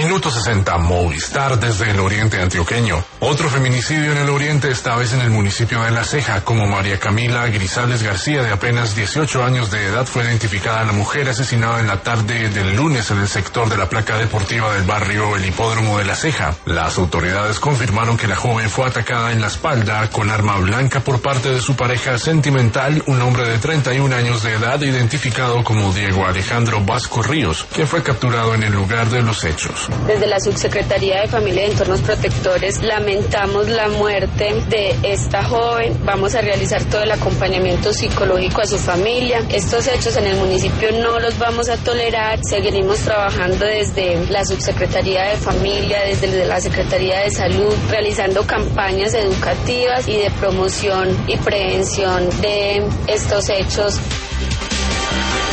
Minuto 60, Movistar desde el oriente antioqueño. Otro feminicidio en el oriente, esta vez en el municipio de La Ceja, como María Camila Grisales García, de apenas 18 años de edad, fue identificada la mujer asesinada en la tarde del lunes en el sector de la placa deportiva del barrio El Hipódromo de La Ceja. Las autoridades confirmaron que la joven fue atacada en la espalda con arma blanca por parte de su pareja sentimental, un hombre de 31 años de edad, identificado como Diego Alejandro Vasco Ríos, quien fue capturado en el lugar de los hechos. Desde la Subsecretaría de Familia y Entornos Protectores lamentamos la muerte de esta joven. Vamos a realizar todo el acompañamiento psicológico a su familia. Estos hechos en el municipio no los vamos a tolerar. Seguiremos trabajando desde la Subsecretaría de Familia, desde la Secretaría de Salud, realizando campañas educativas y de promoción y prevención de estos hechos.